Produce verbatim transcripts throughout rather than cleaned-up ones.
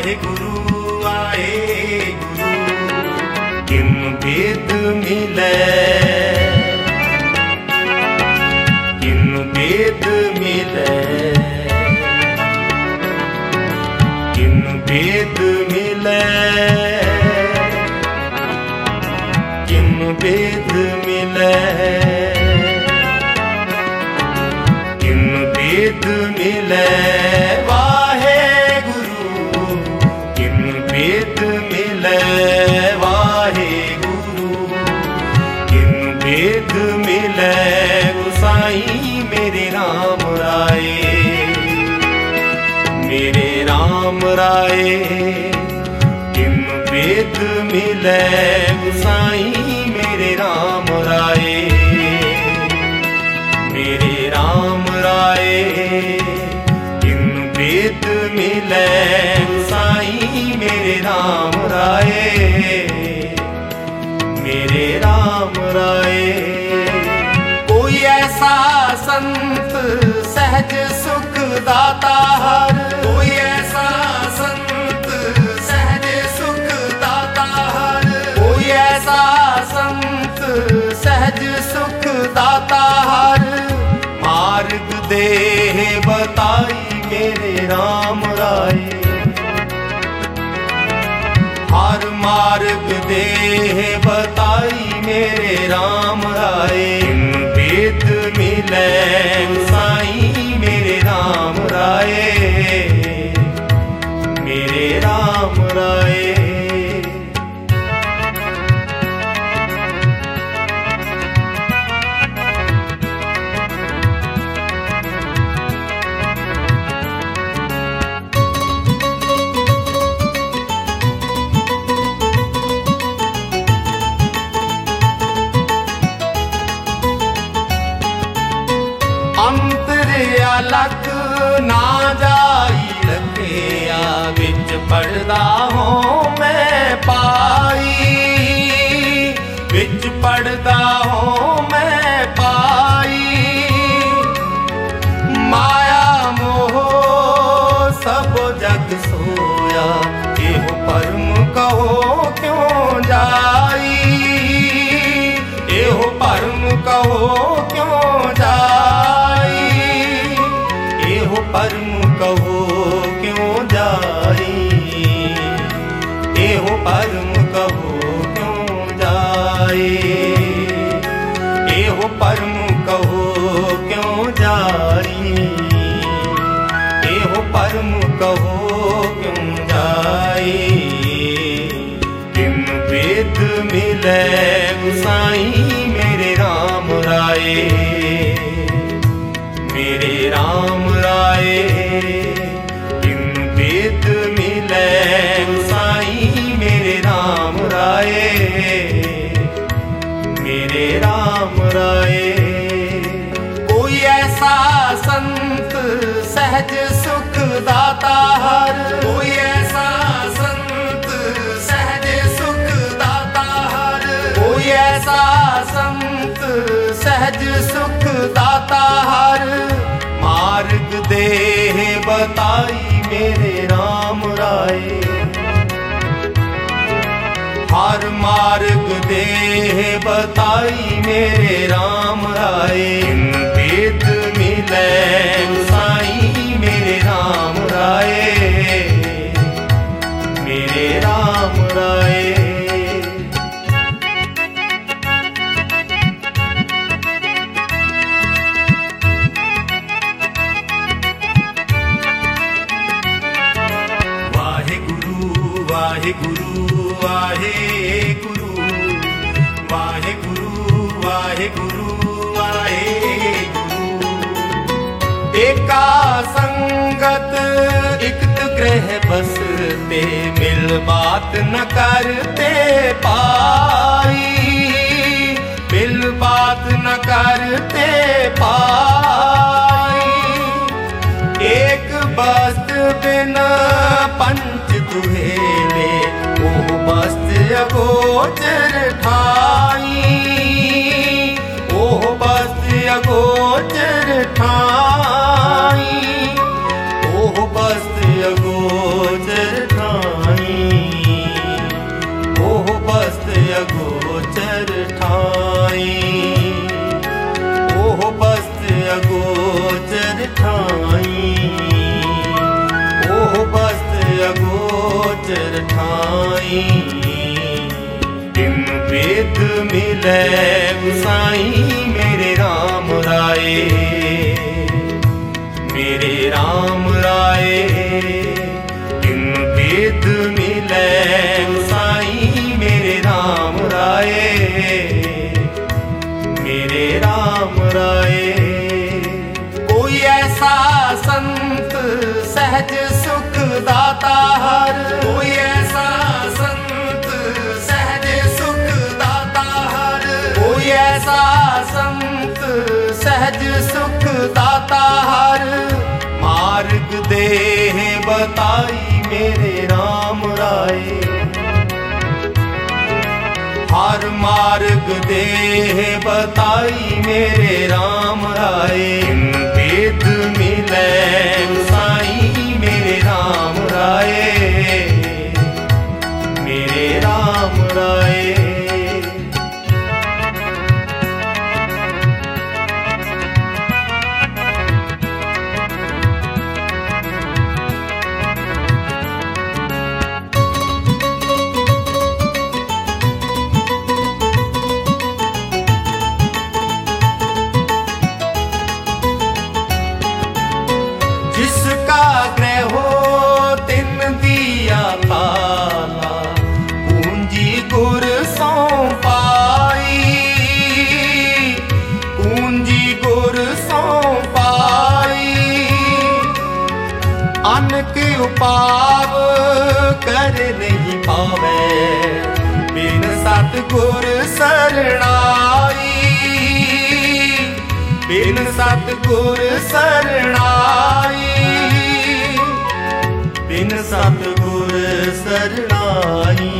वाहे गुरु वाहे गुरु किन भेद मिले किन भेद मिले किन भेद मिले किन भेद मिले किन भेद मिले वाहे गुरु किन भेद मिले वाहे गुरु किन भेद मिले गोसाई मेरे राम राय मेरे राम राय किन भेद मिले गोसाई मेरे राम राय मेरे राम राय किन भेद मिले गोसाई मेरे राम राय मेरे राम राय कोई ऐसा संत सहज सुख दाता हर कोई ऐसा संत सहज सुख दाता हर कोई ऐसा संत सहज सुख दाता हर मार्ग दे बताई मेरे राम राय हर मार्ग दे बताई मेरे राम राय किन भेद मिले गोसाई मेरे राम राय मेरे राम राय अलग ना जाई रखिया विच पढ़दा हो मैं पाई विच पढ़दा हो मैं पाई माया मोह सब जग सोया एहो परम कहो क्यों जाई एहो परम कहो क्यों जाई एहो परम कहो क्यों जाई एहो परम कहो क्यों जाई एहो परम कहो क्यों जाई एहो परम कहो क्यों जाई किन भेद मिले गोसाई मेरे राम राय मेरे राम राय किन भेद मिले गोसाई मेरे राम राय मेरे राम राय कोई ऐसा संत सहज सुख दाता हर कोई ऐसा संत सहज सुख दाता हर कोई ऐसा संत सहज सुख दाता हर मार्ग दे बताई मेरे राम राय हर मार्ग दे बताई मेरे राम राय किन भेद मिले गोसाई मेरे राम राय मेरे राम राय वाहे गुरु वाहे गुरु वाहे गुरु वाहे गुरु वाहे गुरु एका संगत इकत ग्रह बसते मिल बात न करते पाई मिल बात न करते पाई एक बस्त बिन पंच दुहेले ओ बस्त अगोचर ठाई ओ बस्त अगोचर ठाई ओ बस्त अगोचर ठाई मिले गुसाई मेरे राम राय, मेरे राम राय। बिन भेद मिले गुसाई मेरे राम राय, मेरे राम राय। कोई ऐसा संत सहज सुख दाता हर, कोई ऐसा संत सहज सुख दाता हर, कोई ऐसा संत सहज सुख दाता हर। मार्ग देह बताई मेरे राम राय, हर मार्ग देह बताई मेरे राम राय। बिन भेद मिले गुसाई मेरे राम राय, मेरे राम राय। जिसका ग्रह हो तिन दिया ताला, पूंजी गुर सौंपाई, पूंजी गुर सौंपाई। अन्न के उपाव कर नहीं पावे, बिन सतगुर सरणाई, बिन सतगुर सरणाई, बिन सतगुर सरणाई,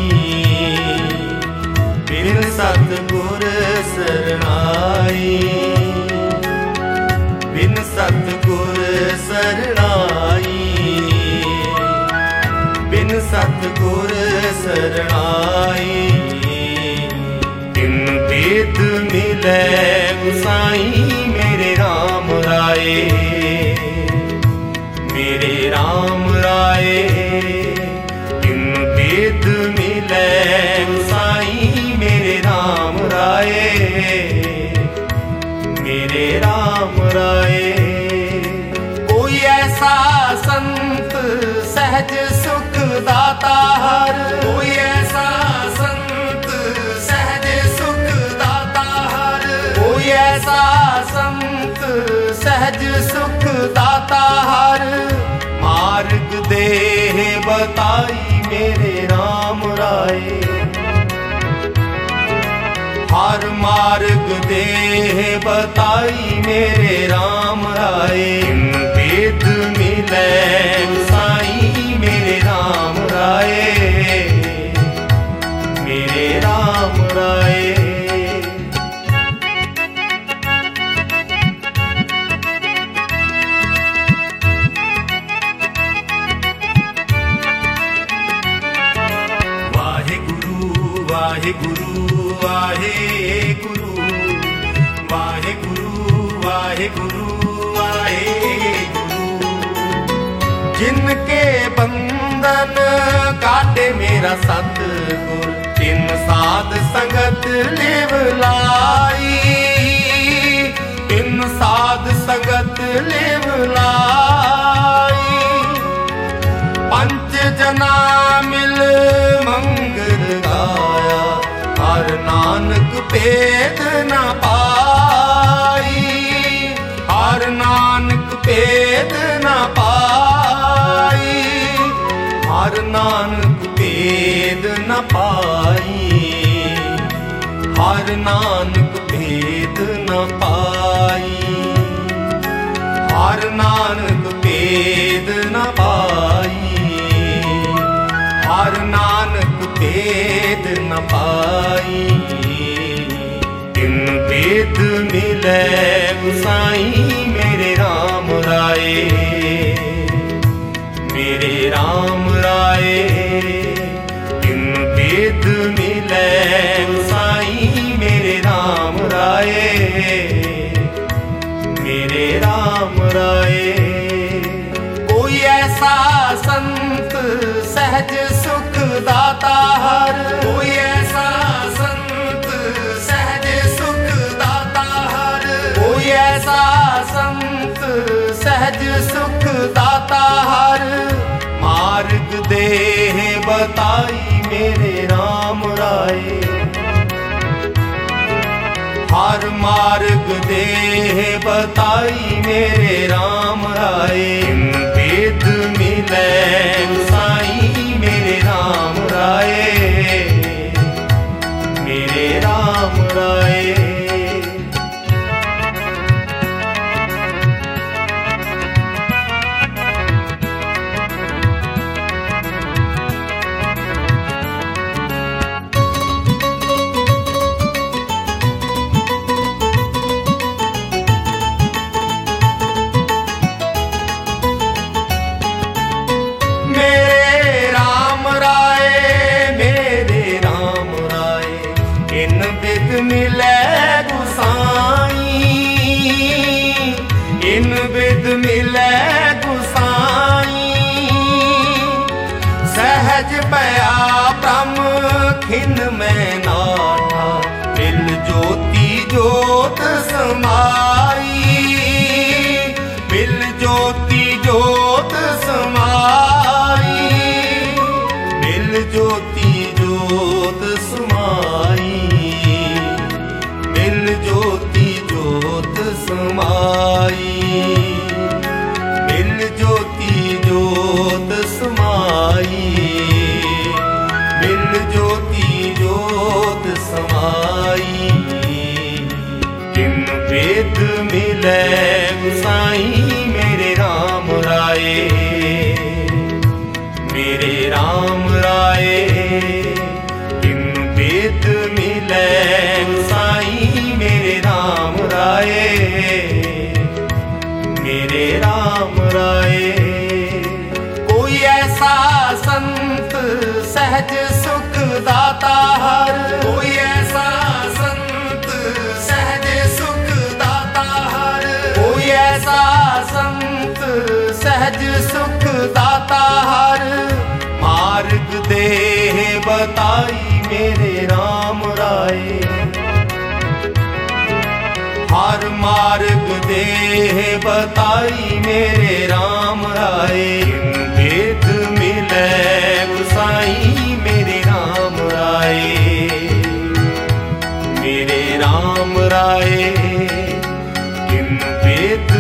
बिन सतगुर सरणाई, बिन सतगुर सरणाई, बिन सतगुर सरणाई। बिन भेद मिले गुसाई मेरे राम राय, मेरे राम राय। बिन भेद मिले गुसाई मेरे राम राय, मेरे राम राय। कोई ऐसा संत सहज सुख दाता हर, कोई ऐसा संत सहज सुख दाता हर, कोई ऐसा संत सहज सुख दाता हर। मार्ग देह बताई मेरे राम राय, हर मार्ग देह बताई मेरे राम राय। बिन भेद मिले गुसाई मेरे राम राय, मेरे राम राय। वाहे गुरु वाहे गुरु, वाहे गुरु वाहे गुरु वाहे गुरु। जिनके बंधन काटे मेरा सतगुर, तिन साध संगत लिव लाई, तिन साध संगत लिव लाई। पंच जना मिल मंगल गाया, हर नानक भेद न पाई, हर नानक भेद न पाई, हर नानक भेद न पाई, हर नानक भेद न पाई, हर नानक भेद न पाई, हर नानक भेद न पाई। बिन भेद मिले गुसाई मेरे राम राय, मेरे राम राय। बिन भेद मिले गुसाई मेरे राम राय, मेरे राम राय। कोई ऐसा संत सहज सुख दाता हर, कोई ऐसा संत सहज मार्ग दे बताई मेरे राम राय। किन वेद मिले गुसाई मेरे राम राय, मेरे राम राय। मिले गुसाई, इन विद मिले गुसाई। सहज पया ब्रह्म खिन में नाठा, मिल ज्योति ज्योत समाई। मिल ज्योति ज्योत समाई, मिल ज्योति ज्योत समाई। मिल ज्योति ज्योत समाई, मिल ज्योति ज्योत समाई। मिल ज्योति ज्योत समाई। किन वेद मिले गुसाई मेरे राम राय, मेरे राम राय। किन वेद मिले गुसाई मेरे राम राय, मेरे राम राय। कोई ऐसा संत सहज सुख दाता हर, कोई ऐसा संत सहज सुख दाता हर। कोई ऐसा संत सहज सुख दाता हर, मार्ग दे बताई मेरे राम राय। हर मार्ग दे बताई मेरे राम राय। किन वेद मिले गुसाई मेरे राम राय, मेरे राम राय। किन वेद